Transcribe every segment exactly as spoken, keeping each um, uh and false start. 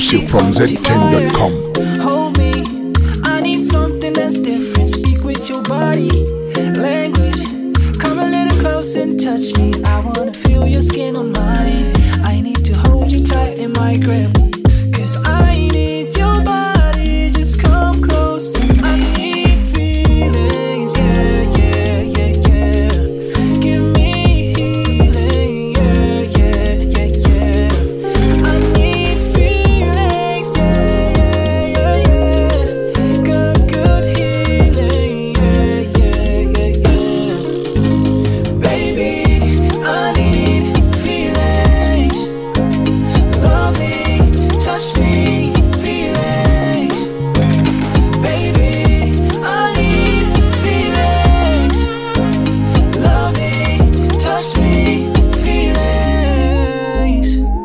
Exclusive from Z ten dot com. Hold me, I need something that's different. Speak with your body language. Come a little close and touch me. I wanna feel your skin on mine. I need to hold you tight in my grip, cause I need your body. Just come close to me. I need feelings, yeah, yeah, yeah, yeah. Give me healing, yeah, yeah, yeah, yeah. I need feelings, yeah, yeah, yeah, yeah. Good, good healing, yeah, yeah, yeah, yeah. Baby, I need feelings. Love me, touch me, feelings. Baby, I need feelings. Love me, touch me, feelings.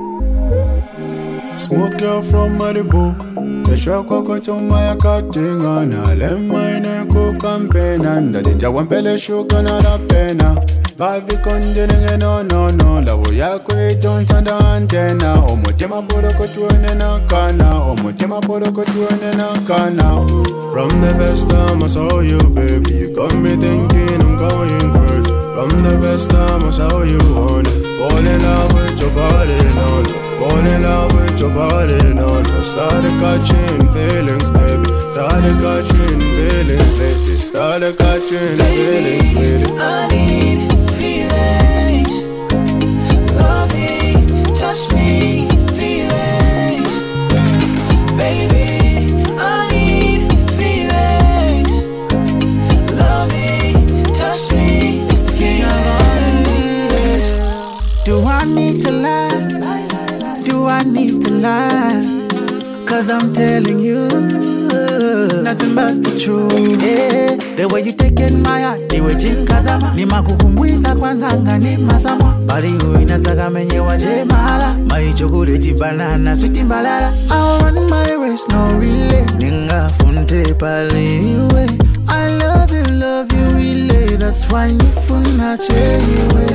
Smooth girl from Malibu. Kesha koko choma ya katinga na lema ine kukampena ndadija wampele shuka na la pena. Vibe konjene no no no lawo yako itonsanda antena. Omutima polo kotuene na kana. Omutima polo kotuene na kana. From the first time I saw you, baby, you got me thinking I'm going crazy. From the first time I saw you on it, fall in love with your body, no, no. Fall in love with your body, no, no. Started catching feelings, baby. Started catching feelings, baby. Started catching feelings, baby. I need feelings. Love me, touch me, feelings. Baby, I need feelings. Love me, touch me. It's the feelings. Do I need to lie? Do I need to lie? Cause I'm telling you nothing but the truth, yeah. The way you taking my heart, the way chinkazama Nima kukumbwisa kwanza nga ni masama Bali uinazaga menye waje mahala Mai chocolate banana sweet imbalala I'll run my race, no relay Ninga funte paliwe I love you, love you relay That's why nifuna chewe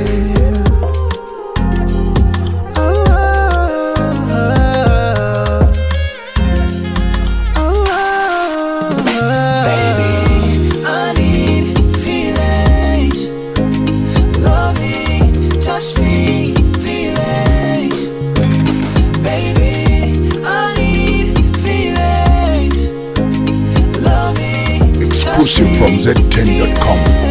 Exclusive from Z ten dot com.